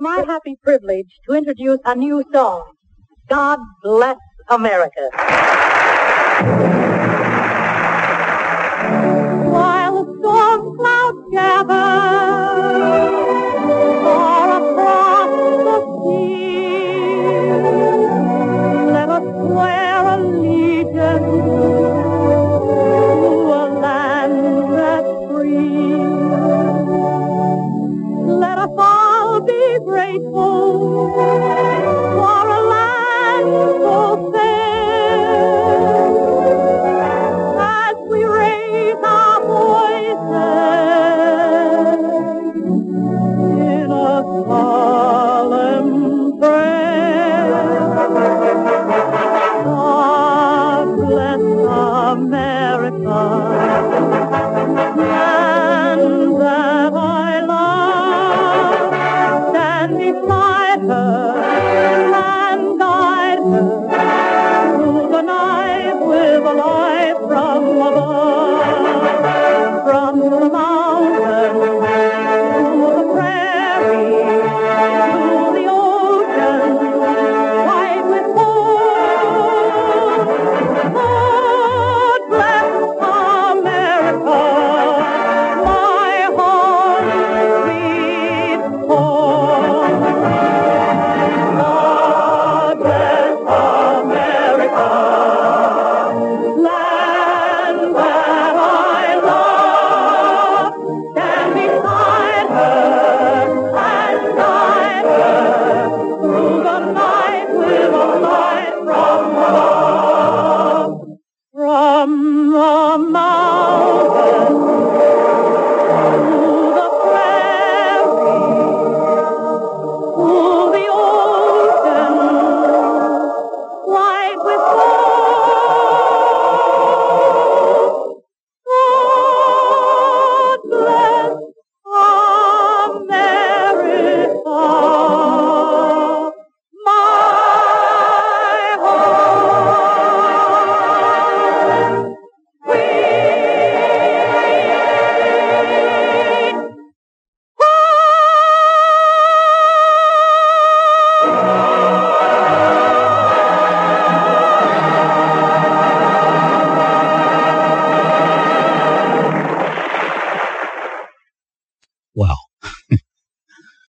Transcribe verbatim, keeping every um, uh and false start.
my happy privilege to introduce a new song, God Bless America. While the storm clouds gather far across the sea, let us swear allegiance to a land that's free. Let us all be grateful for a land so fair, as we raise our voices in a song